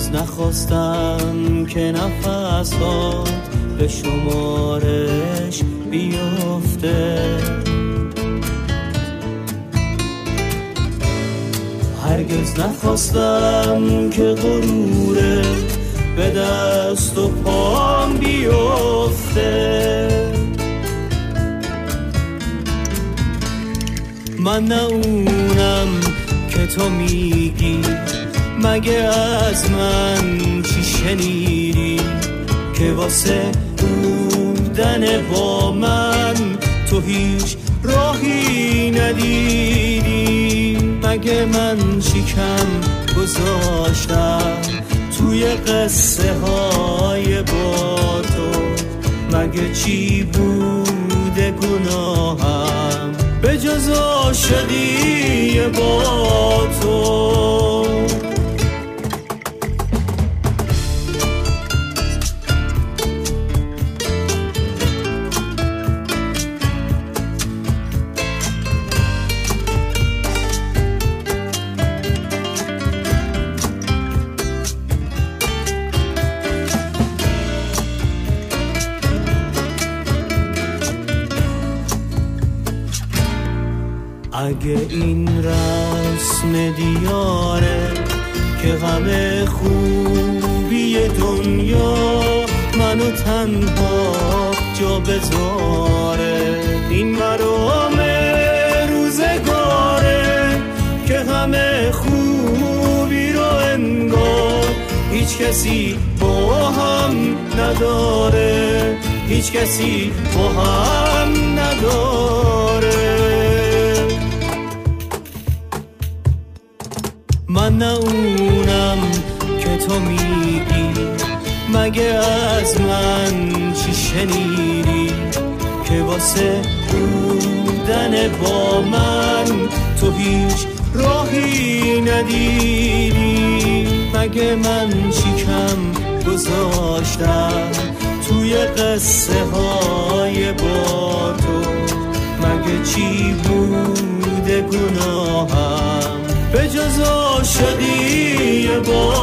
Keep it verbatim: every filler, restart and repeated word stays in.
هرگز نخواستم که نفسات به شمارش بیفته، هرگز نخواستم که غرورت به دست و پام بیفته. من نه اونم که تو میگی، مگه از من چی شنیدی که واسه بودن با من تو هیچ راهی ندیدی؟ مگه من شکم گذاشتم توی قصه های با تو؟ مگه چی بوده گناهم به جز عاشقی با تو؟ اگه این رسم دیاره که غم خوبی دنیا منو تنها جا بذاره، این مرام روزگاره که همه خوبی رو انگار هیچ کسی با هم نداره، هیچ کسی با هم نداره. من نه اونم که تو میگی، مگه از من چی شنیدی که واسه بودن با من تو هیچ راهی ندیدی؟ مگه من شکم گذاشتم توی قصه های با تو؟ مگه چی بوده گناهم به جز عاشقی با